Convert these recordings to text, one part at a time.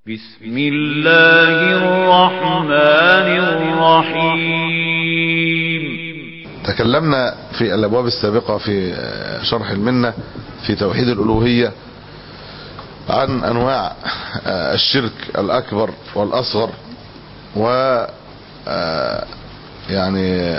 بسم الله الرحمن الرحيم. تكلمنا في الأبواب السابقة في شرح المنة في توحيد الألوهية عن أنواع الشرك الأكبر والأصغر، و يعني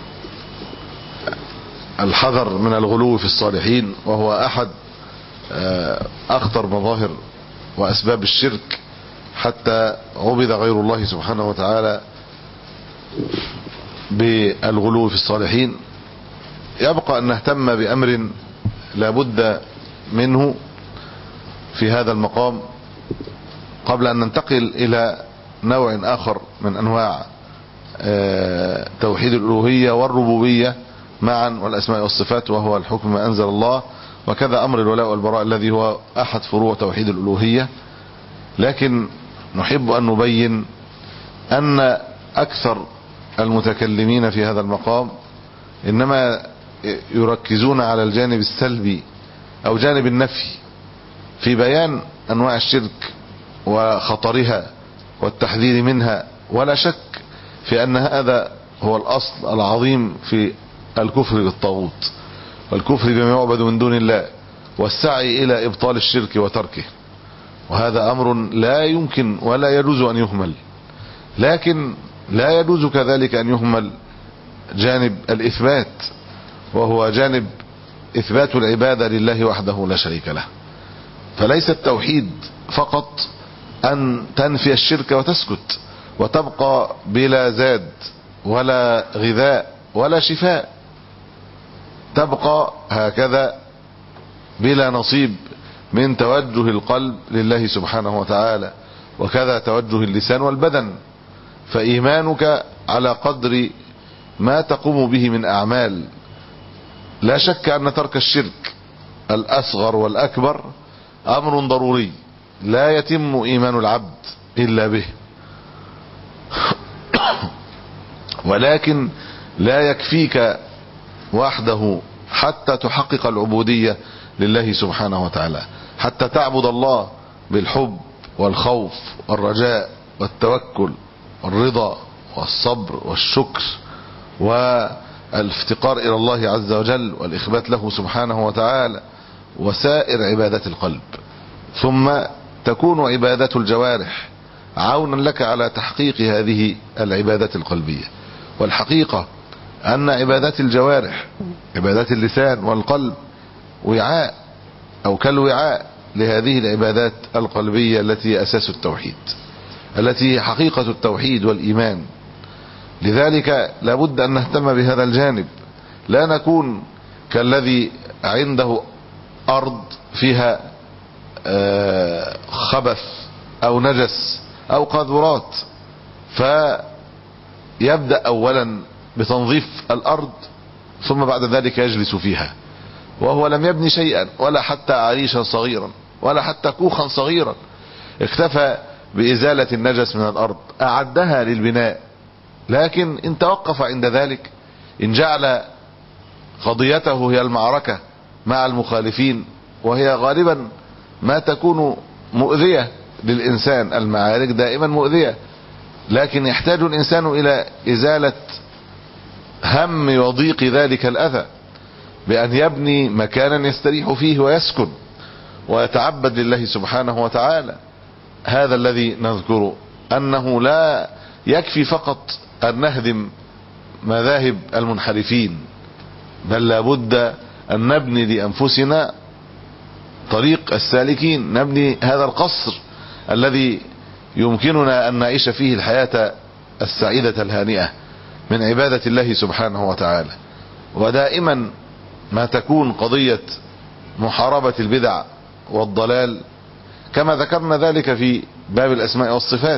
الحذر من الغلو في الصالحين، وهو أحد أخطر مظاهر وأسباب الشرك حتى عبد غير الله سبحانه وتعالى بالغلو في الصالحين. يبقى أن نهتم بأمر لا بد منه في هذا المقام قبل أن ننتقل إلى نوع آخر من أنواع توحيد الألوهية والربوبية معا والأسماء والصفات، وهو الحكم ما أنزل الله، وكذا أمر الولاء والبراء الذي هو أحد فروع توحيد الألوهية. لكن نحب أن نبين أن أكثر المتكلمين في هذا المقام إنما يركزون على الجانب السلبي أو جانب النفي في بيان أنواع الشرك وخطرها والتحذير منها، ولا شك في أن هذا هو الأصل العظيم في الكفر بالطاغوت والكفر بما يعبد من دون الله والسعي إلى إبطال الشرك وتركه، وهذا أمر لا يمكن ولا يجوز أن يهمل. لكن لا يجوز كذلك أن يهمل جانب الإثبات، وهو جانب إثبات العبادة لله وحده لا شريك له. فليس التوحيد فقط أن تنفي الشرك وتسكت وتبقى بلا زاد ولا غذاء ولا شفاء، تبقى هكذا بلا نصيب من توجه القلب لله سبحانه وتعالى، وكذا توجه اللسان والبدن. فإيمانك على قدر ما تقوم به من أعمال. لا شك أن ترك الشرك الأصغر والأكبر أمر ضروري لا يتم إيمان العبد إلا به، ولكن لا يكفيك وحده حتى تحقق العبودية لله سبحانه وتعالى، حتى تعبد الله بالحب والخوف والرجاء والتوكل والرضا والصبر والشكر والافتقار إلى الله عز وجل والإخبات له سبحانه وتعالى وسائر عبادات القلب. ثم تكون عبادات الجوارح عونا لك على تحقيق هذه العبادات القلبية. والحقيقة أن عبادات الجوارح، عبادات اللسان والقلب، وعاء أو كالوعاء لهذه العبادات القلبية التي أساس التوحيد، التي حقيقة التوحيد والإيمان. لذلك لابد أن نهتم بهذا الجانب، لا نكون كالذي عنده أرض فيها خبث أو نجس أو قاذورات، فيبدأ أولا بتنظيف الأرض ثم بعد ذلك يجلس فيها وهو لم يبني شيئا، ولا حتى عريشا صغيرا ولا حتى كوخا صغيرا، اكتفى بإزالة النجس من الأرض، أعدها للبناء. لكن إن توقف عند ذلك، إن جعل قضيته هي المعركة مع المخالفين، وهي غالبا ما تكون مؤذية للإنسان، المعارك دائما مؤذية، لكن يحتاج الإنسان إلى إزالة هم وضيق ذلك الأذى بأن يبني مكانا يستريح فيه ويسكن ويتعبد لله سبحانه وتعالى. هذا الذي نذكره، أنه لا يكفي فقط أن نهدم مذاهب المنحرفين، بل لابد أن نبني لأنفسنا طريق السالكين، نبني هذا القصر الذي يمكننا أن نعيش فيه الحياة السعيدة الهانئة من عبادة الله سبحانه وتعالى. ودائما ما تكون قضية محاربة البدع والضلال، كما ذكرنا ذلك في باب الأسماء والصفات،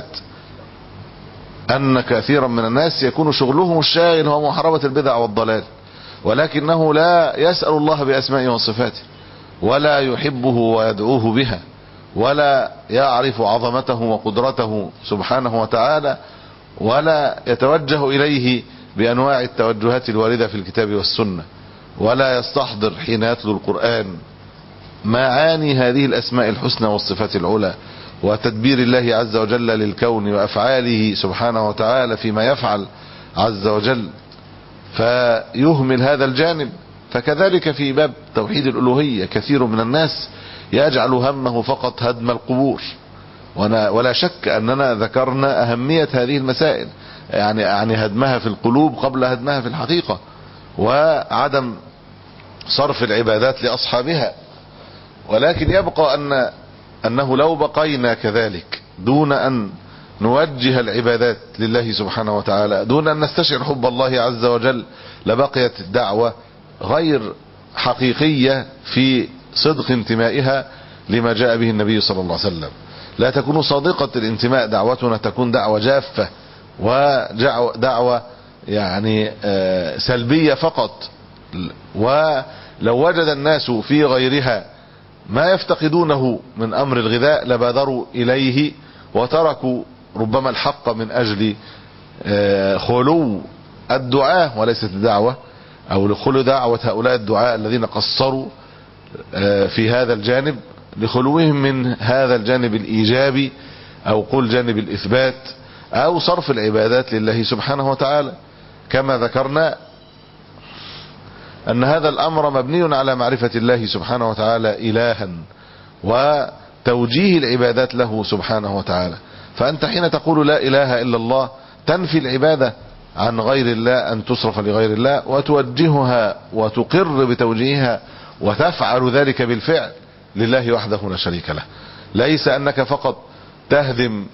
أن كثيرا من الناس يكون شغلهم الشاغل هو محاربة البدع والضلال، ولكنه لا يسأل الله بأسمائه وصفاته، ولا يحبه ويدعوه بها، ولا يعرف عظمته وقدرته سبحانه وتعالى، ولا يتوجه إليه بأنواع التوجهات الواردة في الكتاب والسنة، ولا يستحضر حين يتلو القرآن معاني هذه الأسماء الحسنى والصفات العلى، وتدبير الله عز وجل للكون وأفعاله سبحانه وتعالى فيما يفعل عز وجل، فيهمل هذا الجانب. فكذلك في باب توحيد الألوهية كثير من الناس يجعل همه فقط هدم القبور، ولا شك أننا ذكرنا أهمية هذه المسائل، يعني هدمها في القلوب قبل هدمها في الحقيقة، وعدم صرف العبادات لأصحابها. ولكن يبقى أنه لو بقينا كذلك دون أن نوجه العبادات لله سبحانه وتعالى، دون أن نستشعر حب الله عز وجل، لبقيت الدعوة غير حقيقية في صدق انتمائها لما جاء به النبي صلى الله عليه وسلم. لا تكون صادقة الانتماء دعوتنا، تكون دعوة جافة ودعوة يعني سلبية فقط. ولو وجد الناس في غيرها ما يفتقدونه من أمر الغذاء لبادروا إليه، وتركوا ربما الحق من أجل خلو الدعاء وليست الدعوة، أو لخلو دعوة هؤلاء الدعاء الذين قصروا في هذا الجانب، لخلوهم من هذا الجانب الإيجابي، أو قل جانب الإثبات، أو صرف العبادات لله سبحانه وتعالى. كما ذكرنا أن هذا الأمر مبني على معرفة الله سبحانه وتعالى إلها، وتوجيه العبادات له سبحانه وتعالى. فأنت حين تقول لا إله إلا الله تنفي العبادة عن غير الله أن تصرف لغير الله، وتوجهها وتقر بتوجيهها، وتفعل ذلك بالفعل لله وحده لا شريك له. ليس أنك فقط تهدم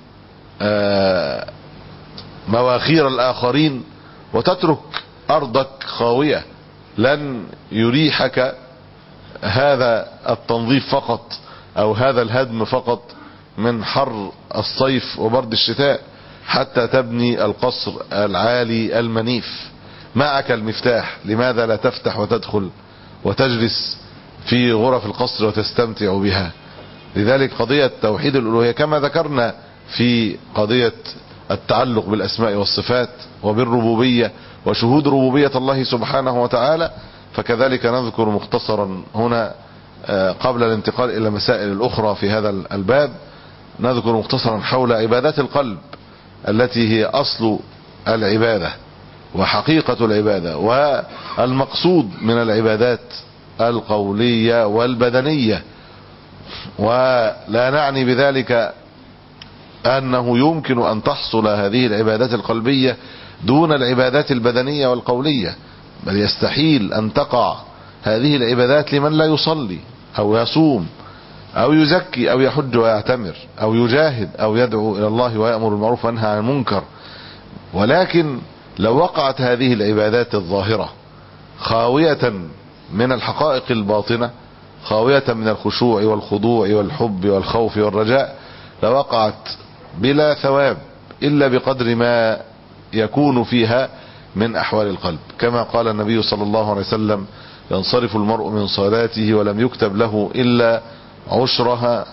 مواخير الآخرين وتترك أرضك خاوية. لن يريحك هذا التنظيف فقط، أو هذا الهدم فقط، من حر الصيف وبرد الشتاء، حتى تبني القصر العالي المنيف. معك المفتاح، لماذا لا تفتح وتدخل وتجلس في غرف القصر وتستمتع بها؟ لذلك قضية توحيد الألوهية كما ذكرنا في قضية التعلق بالأسماء والصفات وبالربوبية وشهود ربوبية الله سبحانه وتعالى، فكذلك نذكر مختصرا هنا قبل الانتقال إلى مسائل الأخرى في هذا الباب، نذكر مختصرا حول عبادات القلب التي هي أصل العبادة وحقيقة العبادة، والمقصود من العبادات القولية والبدنية. ولا نعني بذلك أنه يمكن أن تحصل هذه العبادات القلبية دون العبادات البدنية والقولية، بل يستحيل أن تقع هذه العبادات لمن لا يصلي أو يصوم أو يزكي أو يحج ويعتمر أو يجاهد أو يدعو إلى الله ويأمر بالمعروف وينهى عن المنكر. ولكن لو وقعت هذه العبادات الظاهرة خاوية من الحقائق الباطنة، خاوية من الخشوع والخضوع والحب والخوف والرجاء، لوقعت بلا ثواب إلا بقدر ما يكون فيها من أحوال القلب. كما قال النبي صلى الله عليه وسلم: ينصرف المرء من صلاته ولم يكتب له إلا عشرها،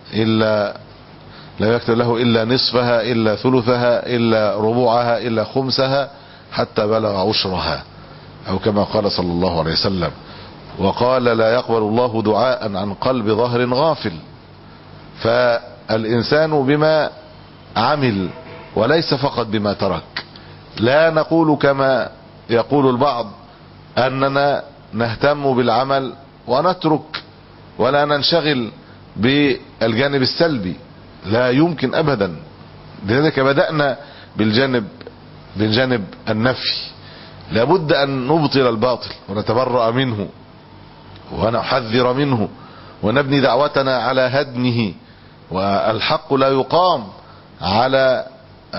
لا يكتب له إلا نصفها، إلا ثلثها، إلا ربعها، إلا خمسها، حتى بلغ عشرها، أو كما قال صلى الله عليه وسلم. وقال: لا يقبل الله دعاء عن قلب ظهر غافل. فالإنسان بما عمل وليس فقط بما ترك. لا نقول كما يقول البعض أننا نهتم بالعمل ونترك ولا ننشغل بالجانب السلبي، لا يمكن أبدا. لذلك بدأنا بالجانب النفي. لابد أن نبطل الباطل ونتبرأ منه ونحذر منه ونبني دعوتنا على هدمه. والحق لا يقام على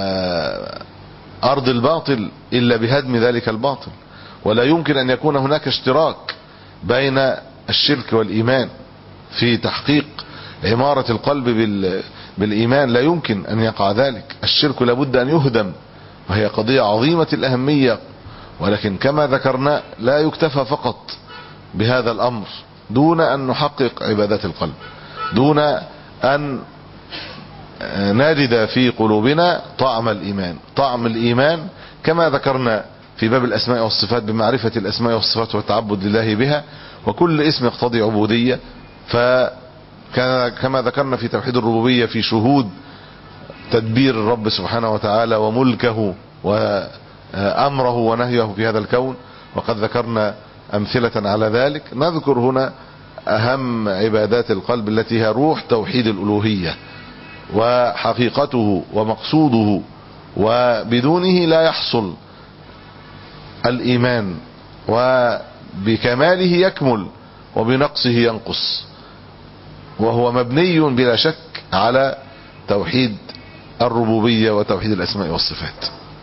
أرض الباطل إلا بهدم ذلك الباطل. ولا يمكن أن يكون هناك اشتراك بين الشرك والإيمان في تحقيق عمارة القلب بالإيمان، لا يمكن أن يقع ذلك. الشرك لابد أن يهدم، وهي قضية عظيمة الأهمية. ولكن كما ذكرنا لا يكتفى فقط بهذا الأمر دون أن نحقق عبادات القلب، دون أن نجد في قلوبنا طعم الإيمان كما ذكرنا في باب الأسماء والصفات، بمعرفة الأسماء والصفات والتعبد لله بها. وكل اسم يقتضي عبودية، كما ذكرنا في توحيد الربوبية في شهود تدبير الرب سبحانه وتعالى وملكه وأمره ونهيه في هذا الكون، وقد ذكرنا أمثلة على ذلك. نذكر هنا أهم عبادات القلب التي هي روح توحيد الألوهية وحقيقته ومقصوده، وبدونه لا يحصل الإيمان، وبكماله يكمل وبنقصه ينقص، وهو مبني بلا شك على توحيد الربوبية وتوحيد الأسماء والصفات.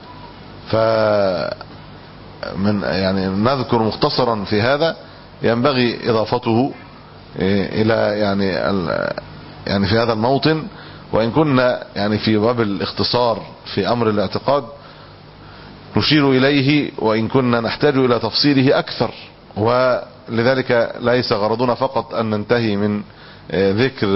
يعني نذكر مختصرا في هذا ينبغي إضافته إلى يعني في هذا الموطن، وإن كنا يعني في باب الاختصار في أمر الاعتقاد نشير إليه، وإن كنا نحتاج إلى تفصيله أكثر، ولذلك ليس غرضنا فقط أن ننتهي من ذكر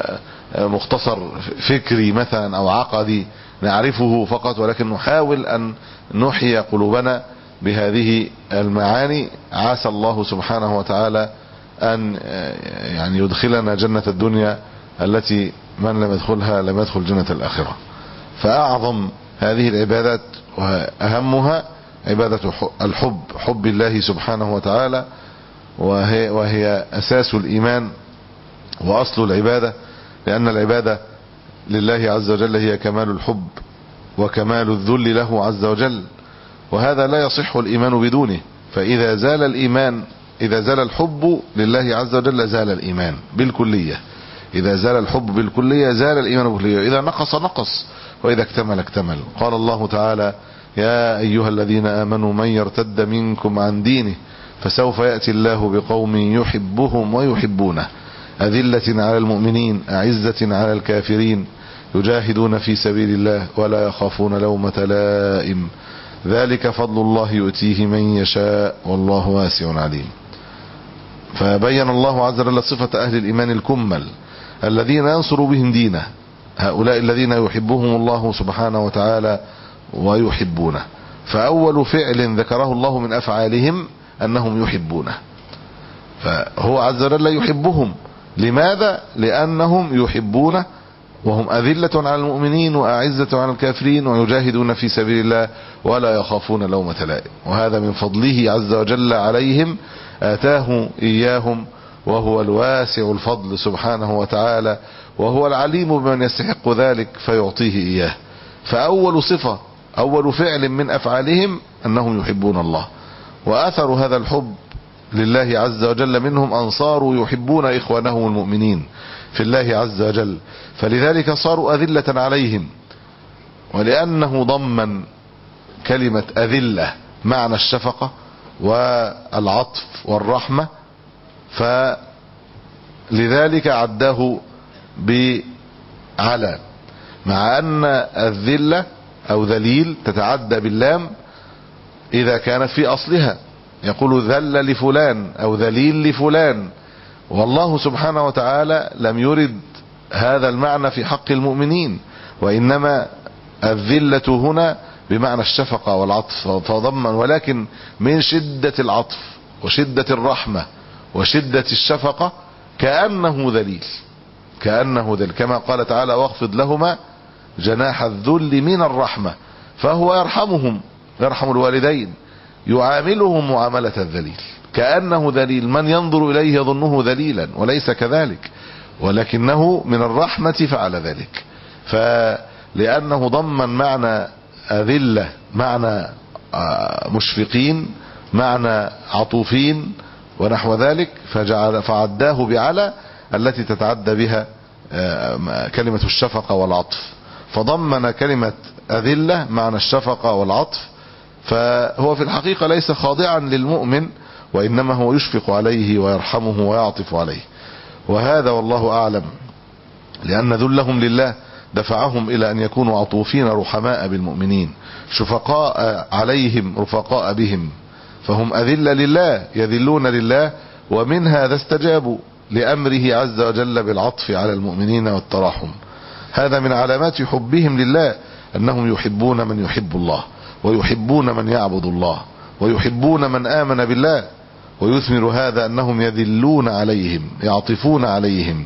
مختصر فكري مثلا أو عقدي نعرفه فقط، ولكن نحاول أن نحيي قلوبنا بهذه المعاني. عسى الله سبحانه وتعالى أن يعني يدخلنا جنة الدنيا التي من لم يدخلها لم يدخل جنة الآخرة. فأعظم هذه العبادات وأهمها عبادة الحب، حب الله سبحانه وتعالى، وهي أساس الإيمان وأصل العبادة، لأن العبادة لله عز وجل هي كمال الحب وكمال الذل له عز وجل، وهذا لا يصح الإيمان بدونه. فإذا زال الإيمان، إذا زال الحب لله عز وجل زال الإيمان بالكلية، إذا زال الحب بالكلية زال الإيمان بالكلية، إذا نقص نقص، وإذا اكتمل اكتمل. قال الله تعالى: يا أيها الذين آمنوا من يرتد منكم عن دينه فسوف يأتي الله بقوم يحبهم ويحبونه أذلة على المؤمنين أعزة على الكافرين يجاهدون في سبيل الله ولا يخافون لومة لائم ذلك فضل الله يؤتيه من يشاء والله واسع عليم. فبين الله عز وجل صفة أهل الإيمان الكمل الذين ينصر بهم دينه، هؤلاء الذين يحبهم الله سبحانه وتعالى ويحبونه. فأول فعل ذكره الله من أفعالهم أنهم يحبونه، فهو عز وجل يحبهم. لماذا؟ لأنهم يحبونه وهم أذلة على المؤمنين وأعزة على الكافرين ويجاهدون في سبيل الله ولا يخافون لومة لائم. وهذا من فضله عز وجل عليهم، آتاه إياهم، وهو الواسع الفضل سبحانه وتعالى، وهو العليم بمن يستحق ذلك فيعطيه إياه. فأول صفة، أول فعل من أفعالهم أنهم يحبون الله، وأثر هذا الحب لله عز وجل منهم أن صاروا يحبون إخوانهم المؤمنين في الله عز وجل، فلذلك صاروا أذلة عليهم. ولأنه ضمن كلمة أذلة معنى الشفقة والعطف والرحمة، فلذلك عداه بعلى، مع أن الذلة أو ذليل تتعدى باللام إذا كانت في أصلها، يقول ذل لفلان أو ذليل لفلان، والله سبحانه وتعالى لم يرد هذا المعنى في حق المؤمنين، وإنما الذلة هنا بمعنى الشفقة والعطف فضمن، ولكن من شدة العطف وشدة الرحمة وشدة الشفقة كأنه ذليل، كأنه ذليل، كما قال تعالى: واخفض لهما جناح الذل من الرحمة. فهو يرحمهم، يرحم الوالدين، يعاملهم معاملة الذليل، كأنه ذليل، من ينظر إليه يظنه ذليلا وليس كذلك، ولكنه من الرحمة فعل ذلك. فلأنه ضمن معنى أذلة، معنى مشفقين، معنى عطوفين ونحو ذلك، فعداه بعلى التي تتعدى بها كلمة الشفقة والعطف، فضمن كلمة أذلة معنى الشفقة والعطف. فهو في الحقيقة ليس خاضعا للمؤمن، وإنما هو يشفق عليه ويرحمه ويعطف عليه. وهذا والله أعلم، لأن ذلهم لله دفعهم إلى أن يكونوا عطوفين رحماء بالمؤمنين، شفقاء عليهم رفقاء بهم، فهم أذلة لله يذلون لله، ومن هذا استجابوا لأمره عز وجل بالعطف على المؤمنين والتراحم. هذا من علامات حبهم لله، أنهم يحبون من يحب الله، ويحبون من يعبد الله، ويحبون من آمن بالله، ويثمر هذا أنهم يذلون عليهم، يعطفون عليهم،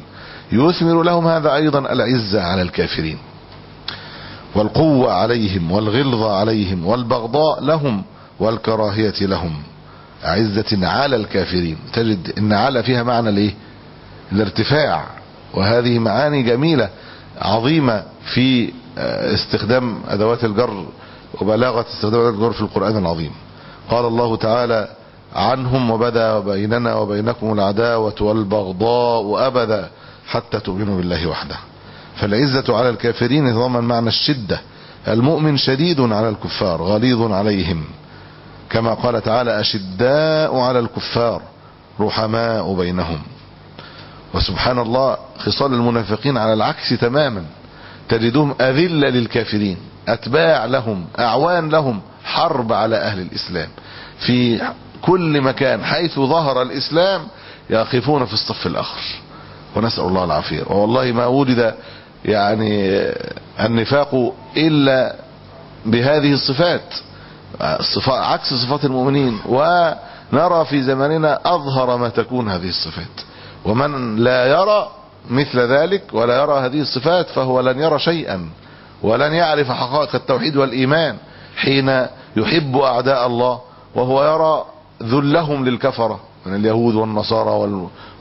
يثمر لهم هذا أيضا العزة على الكافرين والقوة عليهم والغلظة عليهم والبغضاء لهم والكراهية لهم. أعزة على الكافرين، تجد ان على فيها معنى الايه؟ الارتفاع، وهذه معاني جميلة عظيمة في استخدام أدوات الجر وبلاغة استخدام أدوات الجر في القرآن العظيم. قال الله تعالى عنهم وبدا بيننا وبينكم العداوة والبغضاء أبدا حتى تؤمنوا بالله وحده. فالعزة على الكافرين يتضمن معنى الشدة، المؤمن شديد على الكفار غليظ عليهم، كما قال تعالى أشداء على الكفار رحماء بينهم. وسبحان الله خصال المنافقين على العكس تماما، تجدهم أذلة للكافرين، أتباع لهم، أعوان لهم، حرب على أهل الإسلام في كل مكان حيث ظهر الإسلام يقفون في الصف الآخر، ونسأل الله العافية. والله ما وجد يعني النفاق إلا بهذه الصفات، عكس صفات المؤمنين، ونرى في زماننا أظهر ما تكون هذه الصفات. ومن لا يرى مثل ذلك ولا يرى هذه الصفات فهو لن يرى شيئا ولن يعرف حقائق التوحيد والإيمان، حين يحب أعداء الله وهو يرى ذلهم للكفرة من اليهود والنصارى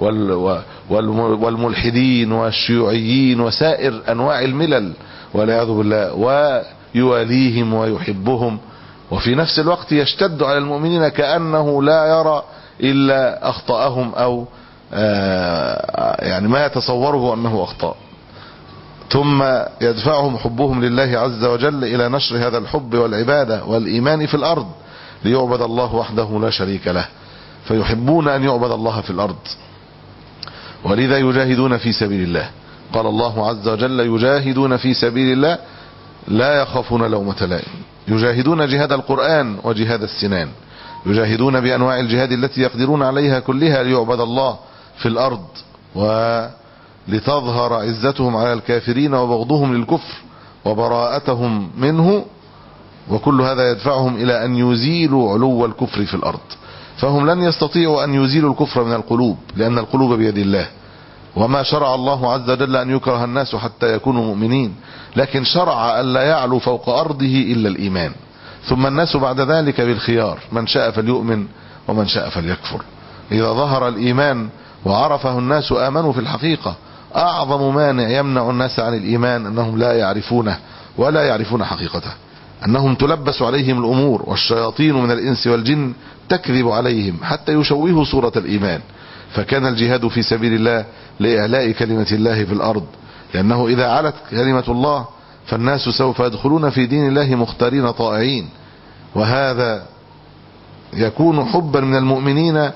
والملحدين والشيوعيين وسائر أنواع الملل والعياذ بالله، ويواليهم ويحبهم، وفي نفس الوقت يشتد على المؤمنين كأنه لا يرى إلا أخطأهم أو يعني ما يتصوره أنه أخطاء. ثم يدفعهم حبهم لله عز وجل إلى نشر هذا الحب والعبادة والإيمان في الأرض ليعبد الله وحده لا شريك له، فيحبون أن يعبد الله في الأرض، ولذا يجاهدون في سبيل الله. قال الله عز وجل يجاهدون في سبيل الله لا يخافون لومة لائم، يجاهدون جهاد القرآن وجهاد السنان، يجاهدون بأنواع الجهاد التي يقدرون عليها كلها ليعبد الله في الأرض ولتظهر عزتهم على الكافرين وبغضهم للكفر وبراءتهم منه، وكل هذا يدفعهم إلى أن يزيلوا علو الكفر في الأرض. فهم لن يستطيعوا أن يزيلوا الكفر من القلوب لأن القلوب بيد الله، وما شرع الله عز وجل أن يكره الناس حتى يكونوا مؤمنين، لكن شرع أن لا يعلو فوق أرضه إلا الإيمان، ثم الناس بعد ذلك بالخيار، من شاء فليؤمن ومن شاء فليكفر. إذا ظهر الإيمان وعرفه الناس آمنوا في الحقيقة. أعظم مانع يمنع الناس عن الإيمان أنهم لا يعرفونه ولا يعرفون حقيقته، أنهم تلبس عليهم الأمور، والشياطين من الإنس والجن تكذب عليهم حتى يشوهوا صورة الإيمان. فكان الجهاد في سبيل الله لإعلاء كلمة الله في الأرض، لأنه إذا علت كلمة الله فالناس سوف يدخلون في دين الله مختارين طائعين، وهذا يكون حبا من المؤمنين،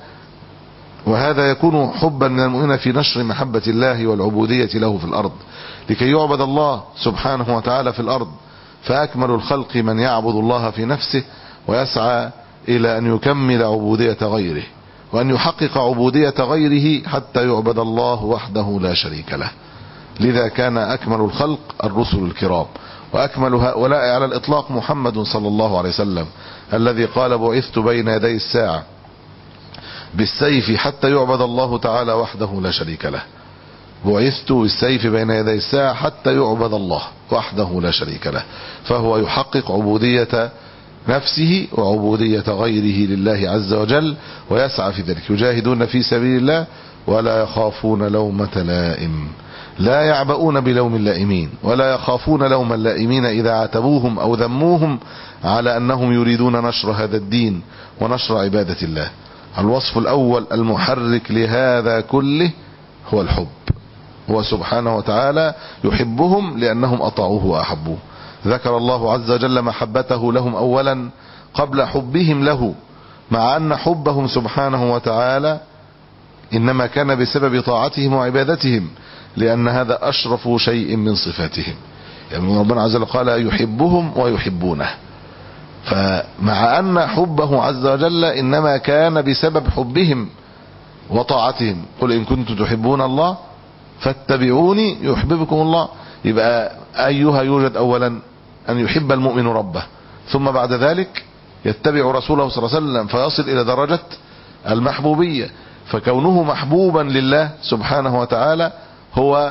في نشر محبة الله والعبودية له في الأرض لكي يعبد الله سبحانه وتعالى في الأرض. فأكمل الخلق من يعبد الله في نفسه ويسعى إلى أن يكمل عبودية غيره وأن يحقق عبودية غيره حتى يعبد الله وحده لا شريك له. لذا كان أكمل الخلق الرسل الكرام، وأكمل هؤلاء على الإطلاق محمد صلى الله عليه وسلم الذي قال بعثت بين يدي الساعة بالسيف حتى يعبد الله تعالى وحده لا شريك له. بعثت بالسيف بين يدي الساعة حتى يعبد الله وحده لا شريك له، فهو يحقق عبودية نفسه وعبودية غيره لله عز وجل ويسعى في ذلك. يجاهدون في سبيل الله ولا يخافون لومة لائم، لا يعبؤون بلوم اللائمين ولا يخافون لوم اللائمين إذا عاتبوهم أو ذموهم على أنهم يريدون نشر هذا الدين ونشر عبادة الله. الوصف الأول المحرك لهذا كله هو الحب، هو سبحانه وتعالى يحبهم لأنهم أطاعوه وأحبوه. ذكر الله عز وجل محبته لهم أولا قبل حبهم له، مع أن حبهم سبحانه وتعالى إنما كان بسبب طاعتهم وعبادتهم، لأن هذا أشرف شيء من صفاتهم. يعني ربنا عز وجل قال يحبهم ويحبونه، فمع أن حبه عز وجل إنما كان بسبب حبهم وطاعتهم. قل إن كنتم تحبون الله فاتبعوني يحببكم الله. يبقى أيها يوجد أولا أن يحب المؤمن ربه، ثم بعد ذلك يتبع رسوله صلى الله عليه وسلم فيصل إلى درجة المحبوبية. فكونه محبوبا لله سبحانه وتعالى هو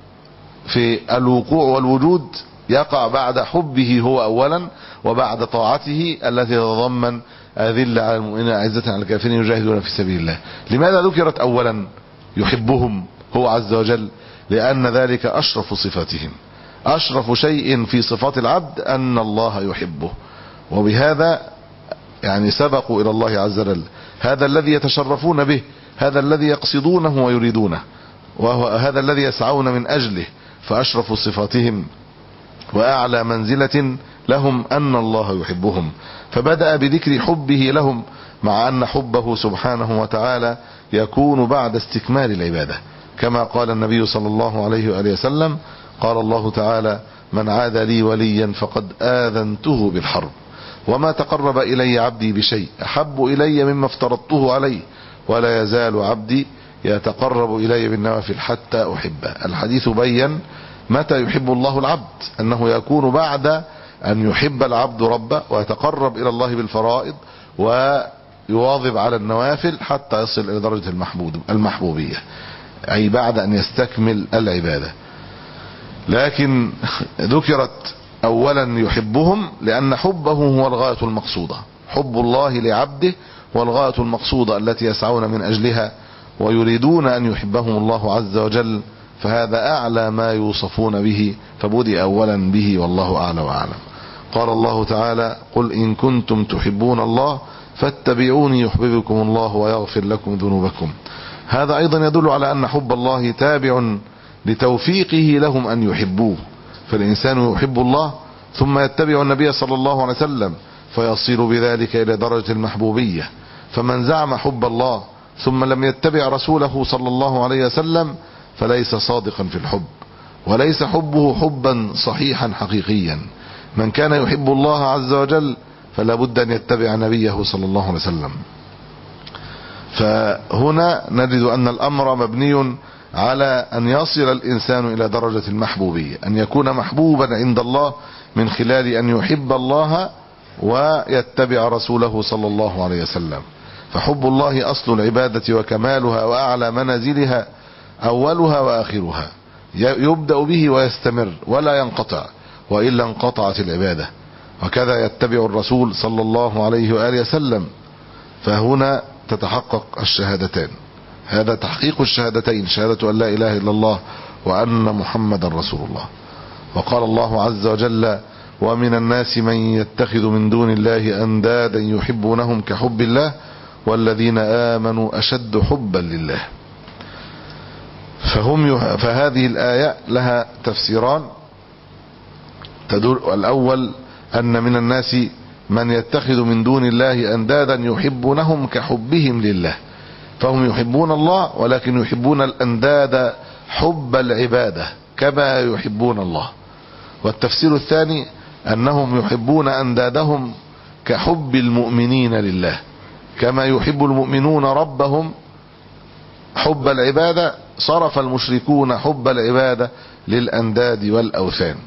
في الوقوع والوجود يقع بعد حبه هو اولا، وبعد طاعته التي تتضمن اذل على المؤمنين اعزة على الكافرين يجاهدون في سبيل الله. لماذا ذكرت اولا يحبهم هو عز وجل؟ لان ذلك اشرف صفاتهم، اشرف شيء في صفات العبد ان الله يحبه، وبهذا يعني سبقوا الى الله عز وجل. هذا الذي يتشرفون به، هذا الذي يقصدونه ويريدونه، وهذا الذي يسعون من اجله. فاشرف صفاتهم واعلى منزلة لهم ان الله يحبهم، فبدأ بذكر حبه لهم، مع ان حبه سبحانه وتعالى يكون بعد استكمال العبادة، كما قال النبي صلى الله عليه وآله وسلم: قال الله تعالى: من عاد لي وليا فقد آذنته بالحرب، وما تقرب إلي عبدي بشيء أحب إلي مما افترضته عليه، ولا يزال عبدي يتقرب إلي بالنوافل حتى أحبه. الحديث بين متى يحب الله العبد، أنه يكون بعد أن يحب العبد ربه ويتقرب إلى الله بالفرائض ويواظب على النوافل حتى يصل إلى درجة المحبوبية، أي بعد أن يستكمل العبادة. لكن ذكرت اولا يحبهم لان حبه هو الغاية المقصودة، حب الله لعبده هو الغاية المقصودة التي يسعون من اجلها ويريدون ان يحبهم الله عز وجل، فهذا اعلى ما يوصفون به، فبدأ اولا به والله اعلى واعلم. قال الله تعالى: قل ان كنتم تحبون الله فاتبعوني يحببكم الله ويغفر لكم ذنوبكم. هذا ايضا يدل على ان حب الله تابع لتوفيقه لهم ان يحبوه، فالانسان يحب الله ثم يتبع النبي صلى الله عليه وسلم فيصير بذلك الى درجة المحبوبية. فمن زعم حب الله ثم لم يتبع رسوله صلى الله عليه وسلم فليس صادقا في الحب، وليس حبه حبا صحيحا حقيقيا. من كان يحب الله عز وجل فلا بد ان يتبع نبيه صلى الله عليه وسلم. فهنا نجد ان الامر مبني على ان يصل الانسان الى درجة المحبوبية، ان يكون محبوبا عند الله من خلال ان يحب الله ويتبع رسوله صلى الله عليه وسلم. فحب الله اصل العبادة وكمالها واعلى منازلها، اولها واخرها، يبدأ به ويستمر ولا ينقطع، وإلا انقطعت العبادة. وكذا يتبع الرسول صلى الله عليه وآله وسلم. فهنا تتحقق الشهادتان، هذا تحقيق الشهادتين، شهادة أن لا إله إلا الله وأن محمد رسول الله. وقال الله عز وجل: ومن الناس من يتخذ من دون الله أندادا يحبونهم كحب الله والذين آمنوا أشد حبا لله. فهذه الآية لها تفسيران تدل. الأول أن من الناس من يتخذ من دون الله أندادا يحبونهم كحبهم لله، فهم يحبون الله ولكن يحبون الأنداد حب العبادة كما يحبون الله. والتفسير الثاني أنهم يحبون أندادهم كحب المؤمنين لله، كما يحب المؤمنون ربهم حب العبادة، صرف المشركون حب العبادة للأنداد والأوثان.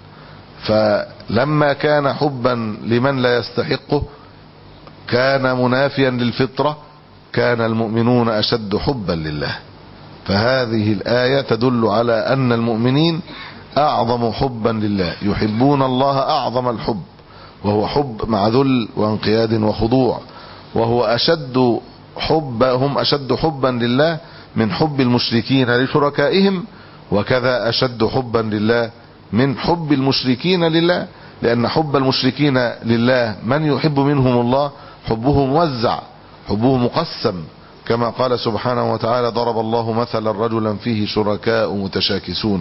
فلما كان حبا لمن لا يستحقه كان منافيا للفطرة، كان المؤمنون أشد حبا لله. فهذه الآية تدل على أن المؤمنين أعظم حبا لله، يحبون الله أعظم الحب، وهو حب مع ذل وانقياد وخضوع، وهو أشد حب، هم أشد حبا لله من حب المشركين لشركائهم، وكذا أشد حبا لله من حب المشركين لله، لأن حب المشركين لله من يحب منهم الله حبه موزع، حبه مقسم، كما قال سبحانه وتعالى: ضرب الله مثلا رجلا فيه شركاء متشاكسون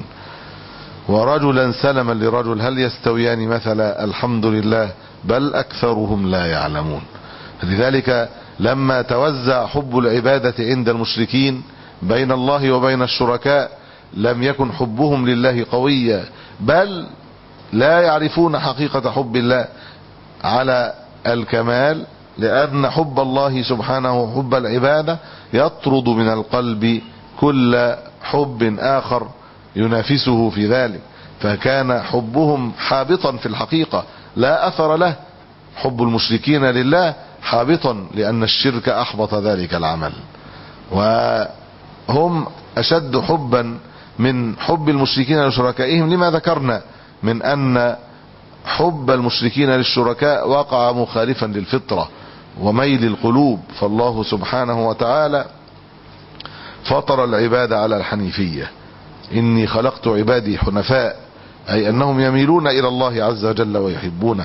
ورجلا سلما لرجل هل يستويان مثلا الحمد لله بل أكثرهم لا يعلمون. لذلك لما توزع حب العبادة عند المشركين بين الله وبين الشركاء لم يكن حبهم لله قويا، بل لا يعرفون حقيقة حب الله على الكمال، لأن حب الله سبحانه حب العبادة يطرد من القلب كل حب آخر ينافسه في ذلك، فكان حبهم حابطا في الحقيقة لا أثر له. حب المشركين لله حابطا لأن الشرك أحبط ذلك العمل، وهم أشد حبا من حب المشركين لشركائهم لما ذكرنا من أن حب المشركين للشركاء وقع مخالفا للفطرة وميل القلوب. فالله سبحانه وتعالى فطر العباد على الحنيفية. إني خلقت عبادي حنفاء، أي أنهم يميلون إلى الله عز وجل ويحبونه.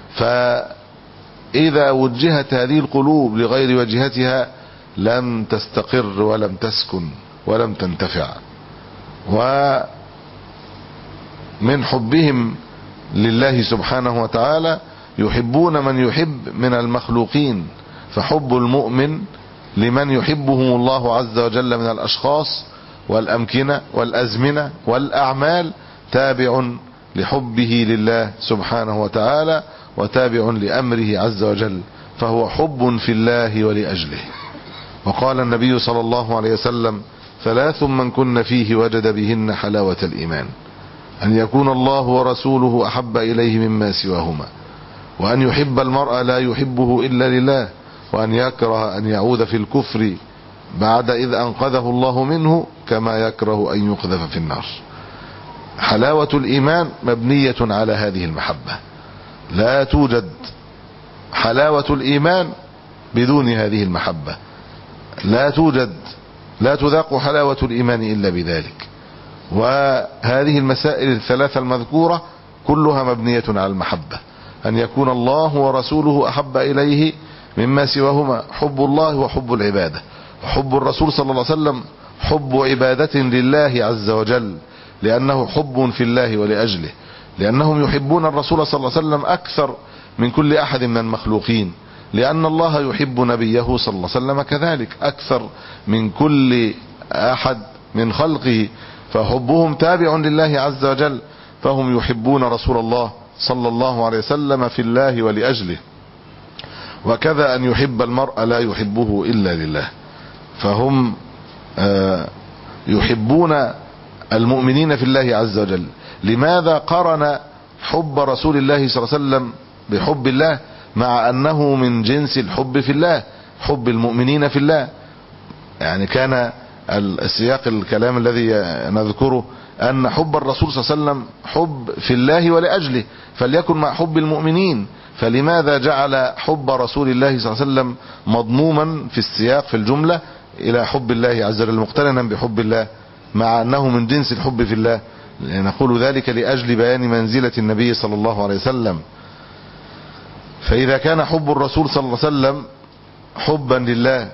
فإذا وجهت هذه القلوب لغير وجهتها لم تستقر ولم تسكن ولم تنتفع. ومن حبهم لله سبحانه وتعالى يحبون من يحب من المخلوقين، فحب المؤمن لمن يحبهم الله عز وجل من الأشخاص والأمكنة والأزمنة والأعمال تابع لحبه لله سبحانه وتعالى وتابع لأمره عز وجل، فهو حب في الله ولأجله. وقال النبي صلى الله عليه وسلم: 3 من كن فيه وجد بهن حلاوة الإيمان: أن يكون الله ورسوله أحب إليه مما سواهما، وأن يحب المرء لا يحبه إلا لله، وأن يكره أن يعود في الكفر بعد إذ أنقذه الله منه كما يكره أن يقذف في النار. حلاوة الإيمان مبنية على هذه المحبة، لا توجد حلاوة الإيمان بدون هذه المحبة، لا تذاق حلاوة الإيمان إلا بذلك. وهذه المسائل ال3 المذكورة كلها مبنية على المحبة، أن يكون الله ورسوله أحب إليه مما سواهما، حب الله وحب العبادة. وحب الرسول صلى الله عليه وسلم حب عبادة لله عز وجل، لأنه حب في الله ولأجله، لأنهم يحبون الرسول صلى الله عليه وسلم أكثر من كل أحد من المخلوقين، لأن الله يحب نبيه صلى الله عليه وسلم كذلك أكثر من كل أحد من خلقه، فحبهم تابع لله عز وجل، فهم يحبون رسول الله صلى الله عليه وسلم في الله ولأجله. وكذا أن يحب المرء لا يحبه إلا لله، فهم يحبون المؤمنين في الله عز وجل. لماذا قرن حب رسول الله صلى الله عليه وسلم بحب الله مع أنه من جنس الحب في الله، حب المؤمنين في الله؟ يعني كان السياق الكلام الذي نذكره أن حب الرسول صلى الله عليه وسلم حب في الله ولأجله، فليكن مع حب المؤمنين. فلماذا جعل حب رسول الله صلى الله عليه وسلم مضموما في السياق في الجملة إلى حب الله عز وجل مقترنا بحب الله مع أنه من جنس الحب في الله؟ نقول ذلك لأجل بيان منزلة النبي صلى الله عليه وسلم. فإذا كان حب الرسول صلى الله عليه وسلم حبا لله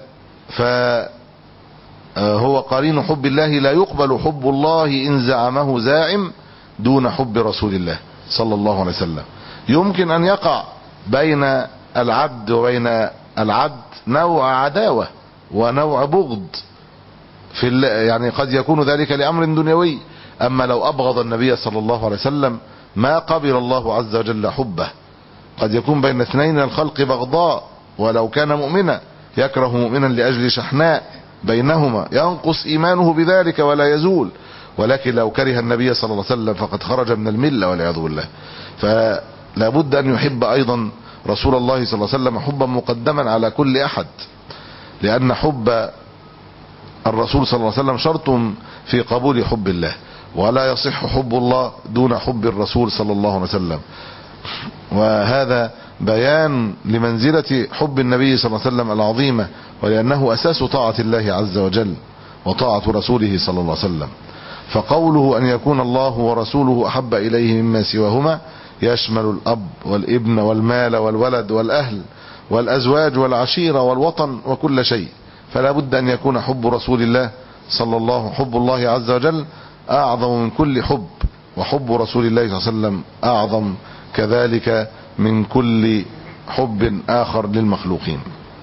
فهو قرين حب الله، لا يقبل حب الله إن زعمه زاعم دون حب رسول الله صلى الله عليه وسلم. يمكن أن يقع بين العبد وبين العبد نوع عداوة ونوع بغض يعني قد يكون ذلك لأمر دنيوي. أما لو أبغض النبي صلى الله عليه وسلم ما قبل الله عز وجل حبه. قد يكون بين 2 من الخلق بغضاء، ولو كان مؤمنا يكره مؤمنا لأجل شحناء بينهما ينقص إيمانه بذلك ولا يزول، ولكن لو كره النبي صلى الله عليه وسلم فقد خرج من الملة والعياذ بالله. فلا بد أن يحب أيضا رسول الله صلى الله عليه وسلم حبا مقدما على كل أحد، لأن حب الرسول صلى الله عليه وسلم شرط في قبول حب الله، ولا يصح حب الله دون حب الرسول صلى الله عليه وسلم. وهذا بيان لمنزلة حب النبي صلى الله عليه وسلم العظيمة، ولأنه أساس طاعة الله عز وجل وطاعة رسوله صلى الله عليه وسلم. فقوله أن يكون الله ورسوله أحب إليه مما سواهما يشمل الأب والابن والمال والولد والأهل والأزواج والعشيرة والوطن وكل شيء. فلا بد أن يكون حب رسول الله حب الله عز وجل أعظم من كل حب، وحب رسول الله صلى الله عليه وسلم أعظم كذلك من كل حب آخر للمخلوقين.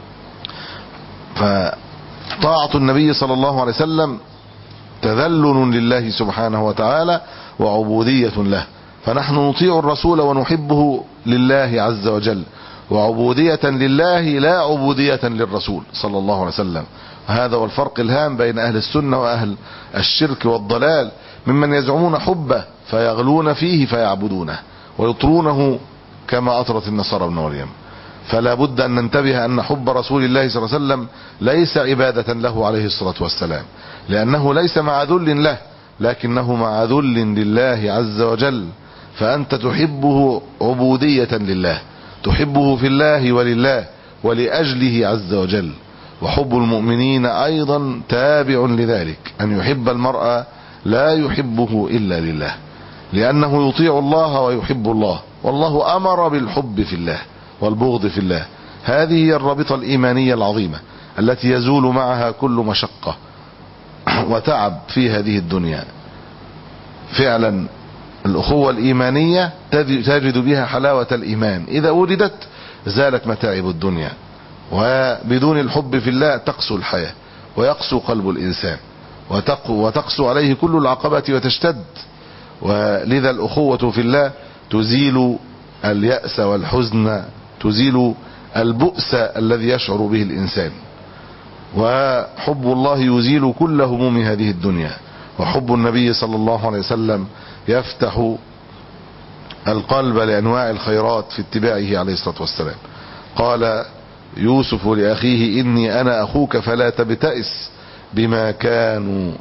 فطاعة النبي صلى الله عليه وسلم تذلل لله سبحانه وتعالى وعبودية له، فنحن نطيع الرسول ونحبه لله عز وجل، وعبودية لله لا عبودية للرسول صلى الله عليه وسلم. هذا هو الفرق الهام بين أهل السنة وأهل الشرك والضلال، ممن يزعمون حبه فيغلون فيه فيعبدونه ويطرونه كما أطرت النصارى ابن مريم. فلا بد أن ننتبه أن حب رسول الله صلى الله عليه وسلم ليس عبادة له عليه الصلاة والسلام، لأنه ليس مع ذل له، لكنه مع ذل لله عز وجل، فأنت تحبه عبودية لله، تحبه في الله ولله ولأجله عز وجل. وحب المؤمنين أيضا تابع لذلك، أن يحب المرء لا يحبه إلا لله، لأنه يطيع الله ويحب الله، والله أمر بالحب في الله والبغض في الله. هذه هي الرابطة الإيمانية العظيمة التي يزول معها كل مشقة وتعب في هذه الدنيا. فعلا الأخوة الإيمانية تجد بها حلاوة الإيمان، إذا وجدت زالت متاعب الدنيا. وبدون الحب في الله تقسو الحياة ويقسو قلب الإنسان وتقسو عليه كل العقبات وتشتد. ولذا الأخوة في الله تزيل اليأس والحزن، تزيل البؤس الذي يشعر به الإنسان. وحب الله يزيل كل هموم هذه الدنيا. وحب النبي صلى الله عليه وسلم يفتح القلب لأنواع الخيرات في اتباعه عليه الصلاة والسلام. قال يوسف لأخيه إني أنا أخوك فلا تبتئس بما كانوا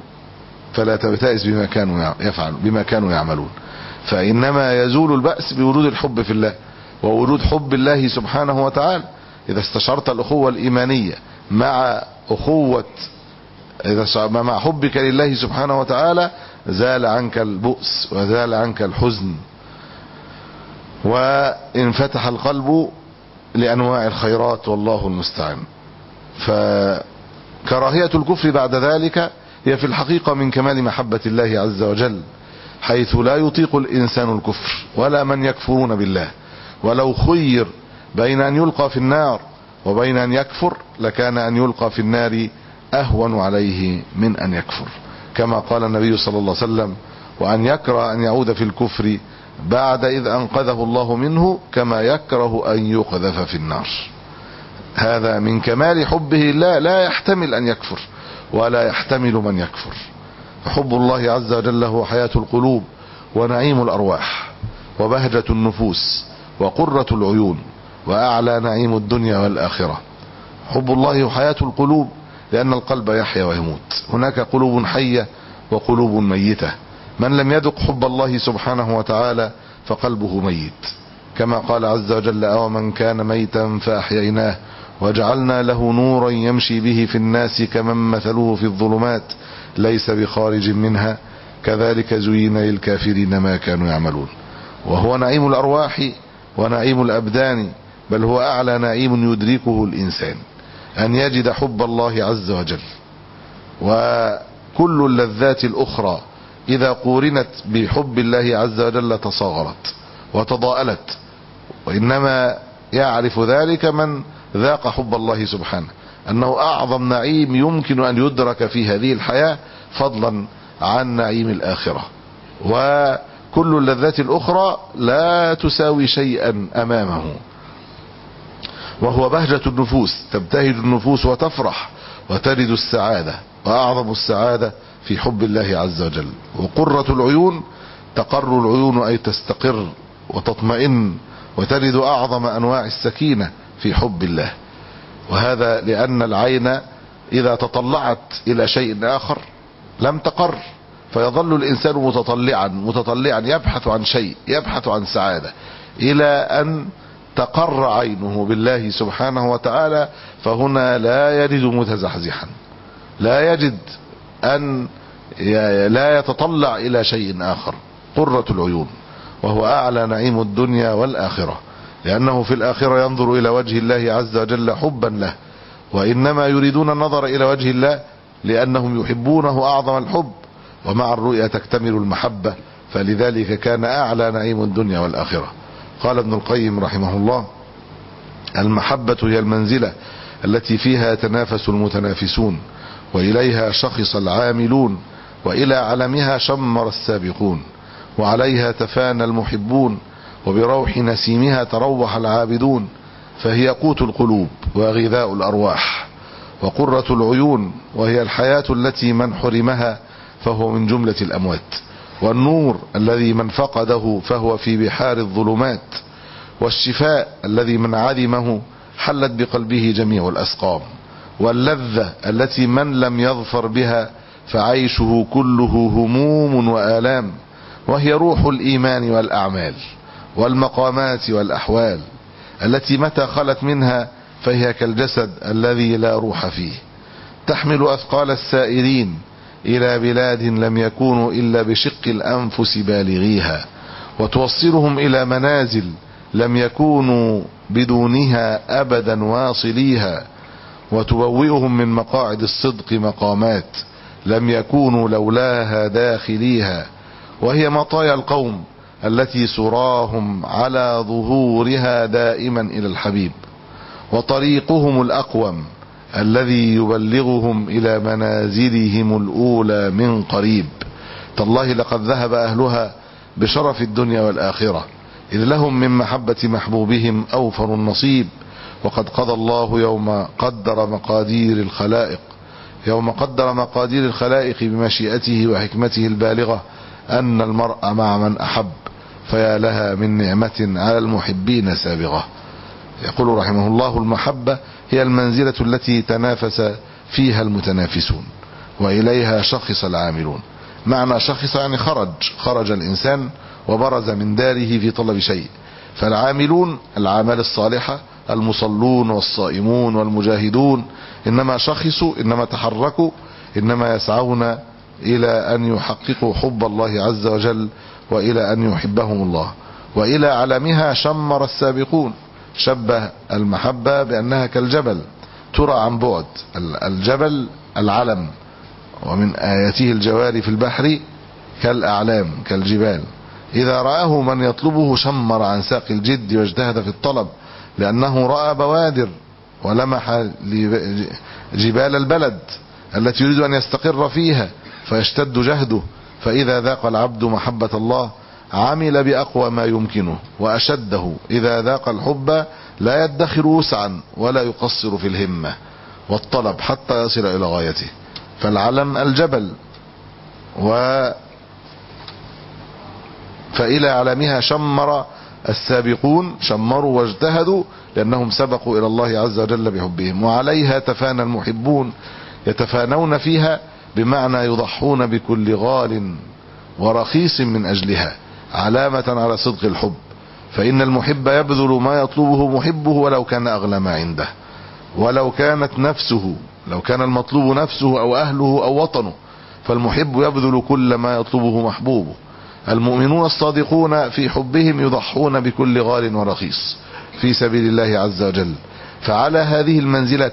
بما كانوا يعملون. فإنما يزول البأس بوجود الحب في الله ووجود حب الله سبحانه وتعالى. إذا استشعرت الأخوة الإيمانية مع مع حبك لله سبحانه وتعالى زال عنك البؤس وزال عنك الحزن، وانفتح القلب لأنواع الخيرات، والله المستعان. فكراهية الكفر بعد ذلك هي في الحقيقة من كمال محبة الله عز وجل، حيث لا يطيق الإنسان الكفر ولا من يكفرون بالله. ولو خير بين أن يلقى في النار وبين أن يكفر لكان أن يلقى في النار أهون عليه من أن يكفر، كما قال النبي صلى الله عليه وسلم: وأن يكره أن يعود في الكفر بعد إذ أنقذه الله منه كما يكره أن يقذف في النار. هذا من كمال حبه الله، لا يحتمل أن يكفر ولا يحتمل من يكفر. فحب الله عز وجل هو حياة القلوب ونعيم الأرواح وبهجة النفوس وقرة العيون وأعلى نعيم الدنيا والآخرة. حب الله حياة القلوب لأن القلب يحيا ويموت. هناك قلوب حية وقلوب ميتة. من لم يذق حب الله سبحانه وتعالى فقلبه ميت، كما قال عز وجل: أو من كان ميتا فأحييناه وجعلنا له نورا يمشي به في الناس كمن مثله في الظلمات ليس بخارج منها كذلك زين للكافرين ما كانوا يعملون. وهو نعيم الأرواح ونعيم الأبدان، بل هو أعلى نعيم يدركه الإنسان، أن يجد حب الله عز وجل. وكل اللذات الأخرى إذا قورنت بحب الله عز وجل تصاغرت وتضاءلت، وإنما يعرف ذلك من ذاق حب الله سبحانه، أنه أعظم نعيم يمكن أن يدرك في هذه الحياة فضلا عن نعيم الآخرة. وكل اللذات الأخرى لا تساوي شيئا أمامه. وهو بهجة النفوس، تبتهج النفوس وتفرح وتجد السعادة، وأعظم السعادة في حب الله عز وجل. وقرة العيون، تقر العيون أي تستقر وتطمئن وتجد أعظم أنواع السكينة في حب الله. وهذا لأن العين إذا تطلعت إلى شيء آخر لم تقر، فيظل الإنسان متطلعا يبحث عن شيء، يبحث عن سعادة، إلى أن تقر عينه بالله سبحانه وتعالى، فهنا لا يجد متزحزحا، لا يجد أن لا يتطلع إلى شيء آخر. قرة العيون، وهو أعلى نعيم الدنيا والآخرة، لأنه في الآخرة ينظر إلى وجه الله عز وجل حبا له، وإنما يريدون النظر إلى وجه الله لأنهم يحبونه أعظم الحب، ومع الرؤية تكتمل المحبة، فلذلك كان أعلى نعيم الدنيا والآخرة. قال ابن القيم رحمه الله: المحبة هي المنزلة التي فيها يتنافس المتنافسون، وإليها شخص العاملون، وإلى علمها شمر السابقون، وعليها تفانى المحبون، وبروح نسيمها تروح العابدون، فهي قوت القلوب وغذاء الأرواح وقرة العيون، وهي الحياة التي من حرمها فهو من جملة الأموات، والنور الذي من فقده فهو في بحار الظلمات، والشفاء الذي من عدمه حلت بقلبه جميع الأسقام، واللذة التي من لم يظفر بها فعيشه كله هموم وآلام، وهي روح الإيمان والأعمال والمقامات والأحوال التي متى خلت منها فهي كالجسد الذي لا روح فيه، تحمل أثقال السائرين إلى بلاد لم يكونوا إلا بشق الأنفس بالغيها، وتوصلهم إلى منازل لم يكونوا بدونها أبدا واصليها، وتبوئهم من مقاعد الصدق مقامات لم يكونوا لولاها داخليها، وهي مطايا القوم التي سراهم على ظهورها دائما إلى الحبيب، وطريقهم الأقوم الذي يبلغهم إلى منازلهم الأولى من قريب. تالله لقد ذهب أهلها بشرف الدنيا والآخرة، إذ لهم من محبة محبوبهم أوفر النصيب. وقد قضى الله يوم قدر مقادير الخلائق بمشيئته وحكمته البالغة أن المرء مع من أحب، فيا لها من نعمة على المحبين سابغة. يقول رحمه الله: المحبة هي المنزلة التي تنافس فيها المتنافسون وإليها شخص العاملون. معنى شخص يعني خرج الإنسان وبرز من داره في طلب شيء. فالعاملون الأعمال الصالحة، المصلون والصائمون والمجاهدون، إنما شخصوا، إنما تحركوا، إنما يسعون إلى أن يحققوا حب الله عز وجل، وإلى أن يحبهم الله. وإلى علمها شمر السابقون، شبه المحبة بأنها كالجبل ترى عن بعد. الجبل العلم، ومن آياته الجوار في البحر كالأعلام كالجبال، إذا رآه من يطلبه شمر عن ساق الجد واجتهد في الطلب، لأنه رأى بوادر ولمح جبال البلد التي يريد أن يستقر فيها فيشتد جهده. فإذا ذاق العبد محبة الله عمل بأقوى ما يمكنه وأشده. إذا ذاق الحب لا يدخر وسعا ولا يقصر في الهمة والطلب حتى يصل إلى غايته. فالعلم الجبل. فإلى علمها شمر السابقون، شمروا واجتهدوا لأنهم سبقوا إلى الله عز وجل بحبهم. وعليها تفانى المحبون، يتفانون فيها بمعنى يضحون بكل غال ورخيص من أجلها، علامة على صدق الحب. فإن المحب يبذل ما يطلبه محبه ولو كان أغلى ما عنده، ولو كانت نفسه، لو كان المطلوب نفسه أو أهله أو وطنه، فالمحب يبذل كل ما يطلبه محبوبه. المؤمنون الصادقون في حبهم يضحون بكل غال ورخيص في سبيل الله عز وجل. فعلى هذه المنزلة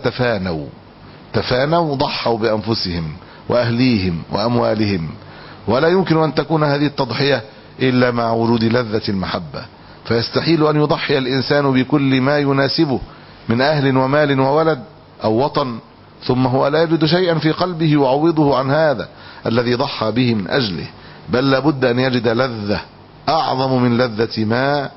تفانوا ضحوا بأنفسهم وأهليهم وأموالهم. ولا يمكن أن تكون هذه التضحية إلا مع وجود لذة المحبة، فيستحيل أن يضحي الإنسان بكل ما يناسبه من أهل ومال وولد أو وطن ثم هو لا يجد شيئا في قلبه يعوضه عن هذا الذي ضحى به من أجله، بل لابد أن يجد لذة أعظم من لذة ما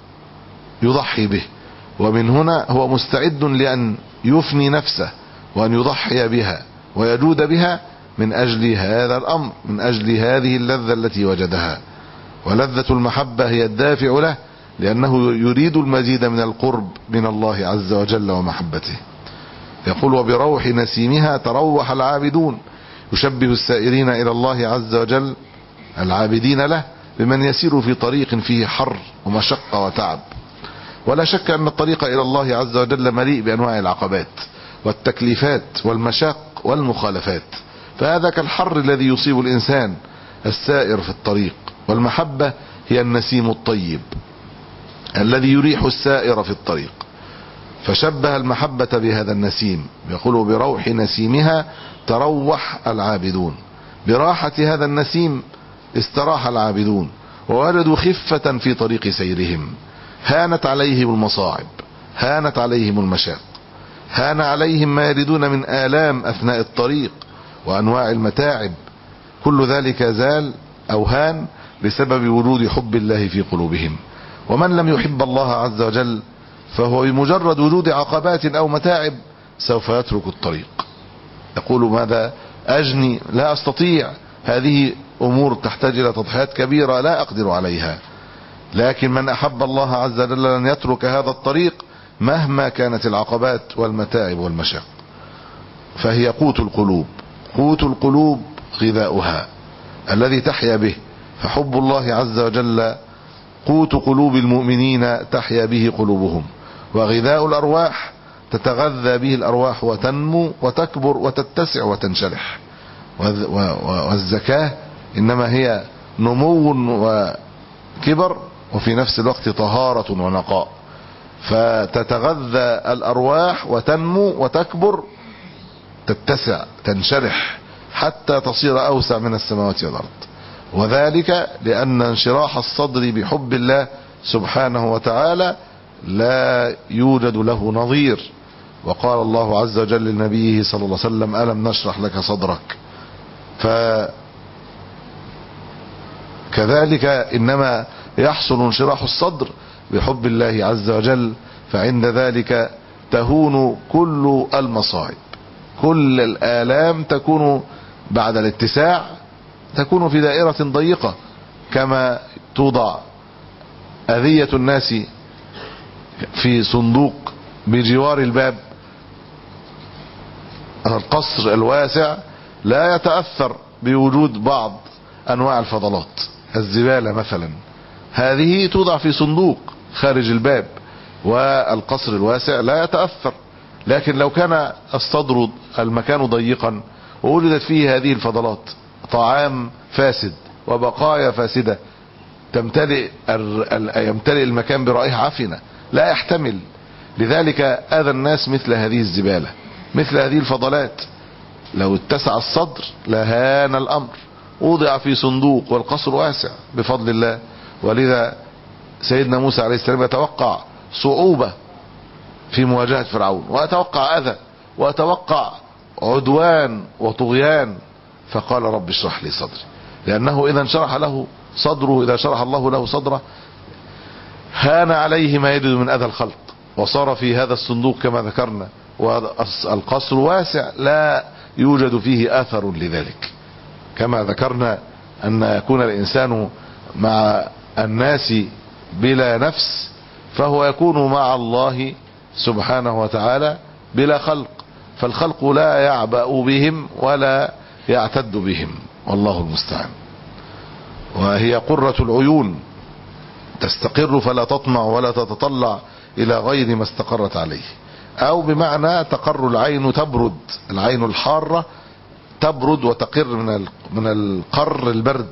يضحي به. ومن هنا هو مستعد لأن يفني نفسه وأن يضحي بها ويجود بها من أجل هذا الأمر، من أجل هذه اللذة التي وجدها. ولذة المحبة هي الدافع له، لأنه يريد المزيد من القرب من الله عز وجل ومحبته. يقول: وبروح نسيمها تروح العابدون، يشبه السائرين إلى الله عز وجل العابدين له بمن يسير في طريق فيه حر ومشقة وتعب. ولا شك أن الطريق إلى الله عز وجل مليء بأنواع العقبات والتكليفات والمشاق والمخالفات، فهذا كالحر الذي يصيب الإنسان السائر في الطريق. والمحبة هي النسيم الطيب الذي يريح السائر في الطريق، فشبه المحبة بهذا النسيم. يقول: بروح نسيمها تروح العابدون، براحة هذا النسيم استراح العابدون ووجدوا خفة في طريق سيرهم. هانت عليهم المصاعب، هانت عليهم المشاق، هان عليهم ما يردون من آلام أثناء الطريق وأنواع المتاعب، كل ذلك زال أو هان بسبب وجود حب الله في قلوبهم. ومن لم يحب الله عز وجل فهو بمجرد وجود عقبات أو متاعب سوف يترك الطريق، يقول: ماذا أجني، لا أستطيع، هذه أمور تحتاج إلى تضحيات كبيرة لا أقدر عليها. لكن من أحب الله عز وجل لن يترك هذا الطريق مهما كانت العقبات والمتاعب والمشاق. فهي قوت القلوب، قوت القلوب غذاؤها الذي تحيا به. فحب الله عز وجل قوت قلوب المؤمنين تحيا به قلوبهم، وغذاء الأرواح تتغذى به الأرواح وتنمو وتكبر وتتسع وتنشرح. والزكاة إنما هي نمو وكبر وفي نفس الوقت طهارة ونقاء، فتتغذى الأرواح وتنمو وتكبر تتسع تنشرح حتى تصير أوسع من السماوات والأرض. وذلك لأن انشراح الصدر بحب الله سبحانه وتعالى لا يوجد له نظير. وقال الله عز وجل لنبيه صلى الله عليه وسلم: ألم نشرح لك صدرك. فكذلك إنما يحصل انشراح الصدر بحب الله عز وجل، فعند ذلك تهون كل المصائب، كل الآلام تكون بعد الاتساع تكون في دائرة ضيقة، كما توضع أذية الناس في صندوق بجوار الباب. القصر الواسع لا يتأثر بوجود بعض أنواع الفضلات، الزبالة مثلا هذه توضع في صندوق خارج الباب، والقصر الواسع لا يتأثر. لكن لو كان الصدر المكان ضيقا ووجدت فيه هذه الفضلات، طعام فاسد وبقايا فاسدة يمتلئ المكان برائحة عفنة لا يحتمل. لذلك أذى الناس مثل هذه الزبالة، مثل هذه الفضلات. لو اتسع الصدر لهان الأمر، وضع في صندوق والقصر واسع بفضل الله. ولذا سيدنا موسى عليه السلام يتوقع صعوبة في مواجهة فرعون، وأتوقع أذى، وأتوقع عدوان وطغيان، فقال: رب اشرح لي صدري. لأنه إذا انشرح له صدره، إذا شرح الله له صدره، هان عليه ما يجد من أذى الخلق، وصار في هذا الصندوق كما ذكرنا، والقصر واسع لا يوجد فيه أثر لذلك. كما ذكرنا أن يكون الإنسان مع الناس بلا نفس، فهو يكون مع الله سبحانه وتعالى بلا خلق، فالخلق لا يعبأ بهم ولا يعتد بهم، والله المستعان. وهي قرة العيون، تستقر فلا تطمع ولا تتطلع إلى غير ما استقرت عليه، أو بمعنى تقر العين، تبرد العين الحارة، تبرد وتقر من القر البرد.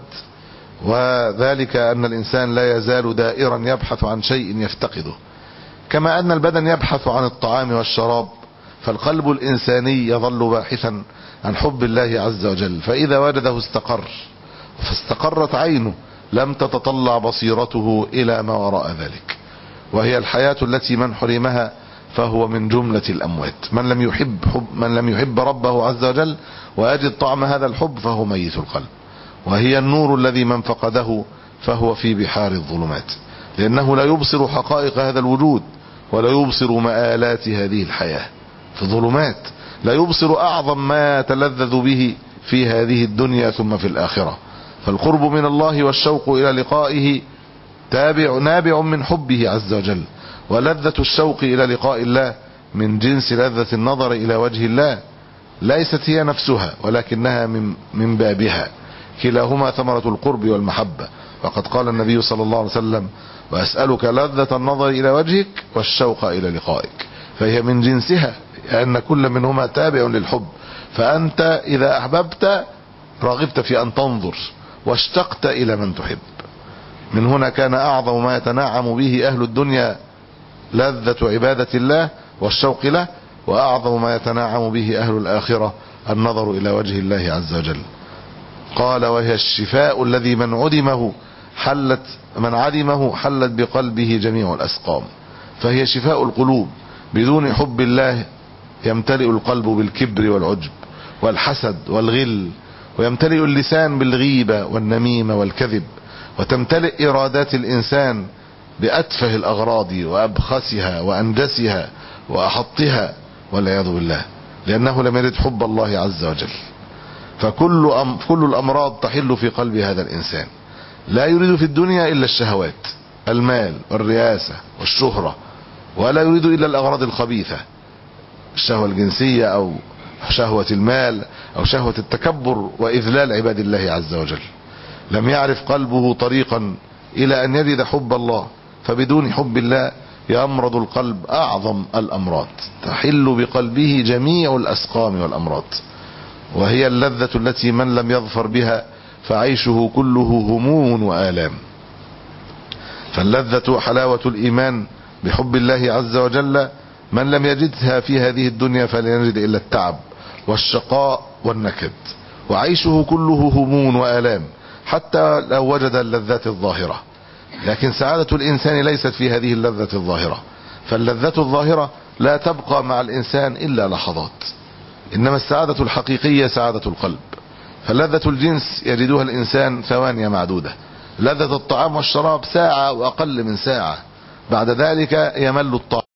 وذلك أن الإنسان لا يزال دائرا يبحث عن شيء يفتقده، كما أن البدن يبحث عن الطعام والشراب، فالقلب الإنساني يظل باحثا عن حب الله عز وجل، فإذا وجده استقر، فاستقرت عينه لم تتطلع بصيرته إلى ما وراء ذلك. وهي الحياة التي من حرمها فهو من جملة الأموات. من لم يحب ربه عز وجل ويجد طعم هذا الحب فهو ميت القلب. وهي النور الذي من فقده فهو في بحار الظلمات، لأنه لا يبصر حقائق هذا الوجود ولا يبصر مآلات هذه الحياة، في ظلمات لا يبصر أعظم ما يتلذذ به في هذه الدنيا ثم في الآخرة. فالقرب من الله والشوق إلى لقائه نابع من حبه عز وجل، ولذة الشوق إلى لقاء الله من جنس لذة النظر إلى وجه الله، ليست هي نفسها ولكنها من بابها، كلاهما ثمرة القرب والمحبة. وقد قال النبي صلى الله عليه وسلم: وأسألك لذة النظر إلى وجهك والشوق إلى لقائك. فهي من جنسها، لأن كل منهما تابع للحب. فأنت إذا أحببت رغبت في أن تنظر واشتقت إلى من تحب. من هنا كان أعظم ما يتنعم به أهل الدنيا لذة عبادة الله والشوق له، وأعظم ما يتنعم به أهل الآخرة النظر إلى وجه الله عز وجل. قال: وهي الشفاء الذي من عدمه حلت بقلبه جميع الأسقام. فهي شفاء القلوب. بدون حب الله يمتلئ القلب بالكبر والعجب والحسد والغل، ويمتلئ اللسان بالغيبة والنميمة والكذب، وتمتلئ إرادات الإنسان بأتفه الأغراض وأبخسها وأنجسها وأحطها والعياذ بالله، لأنه لم يرد حب الله عز وجل. فكل الأمراض تحل في قلب هذا الإنسان. لا يريد في الدنيا إلا الشهوات، المال والرياسة والشهرة، ولا يريد إلا الأغراض الخبيثة، الشهوة الجنسية أو شهوة المال أو شهوة التكبر وإذلال عباد الله عز وجل. لم يعرف قلبه طريقا إلى أن يجد حب الله، فبدون حب الله يمرض القلب أعظم الأمراض، تحل بقلبه جميع الأسقام والأمراض، وهي اللذة التي من لم يظفر بها فعيشه كله هموم وآلام. فاللذة حلاوة الإيمان بحب الله عز وجل، من لم يجدها في هذه الدنيا فلن يجد إلا التعب والشقاء والنكد، وعيشه كله هموم وآلام حتى لو وجد اللذات الظاهرة. لكن سعادة الإنسان ليست في هذه اللذة الظاهرة، فاللذة الظاهرة لا تبقى مع الإنسان إلا لحظات، إنما السعادة الحقيقية سعادة القلب. فلذة الجنس يجدها الإنسان ثواني معدودة، لذة الطعام والشراب ساعة وأقل من ساعة، بعد ذلك يمل الطعام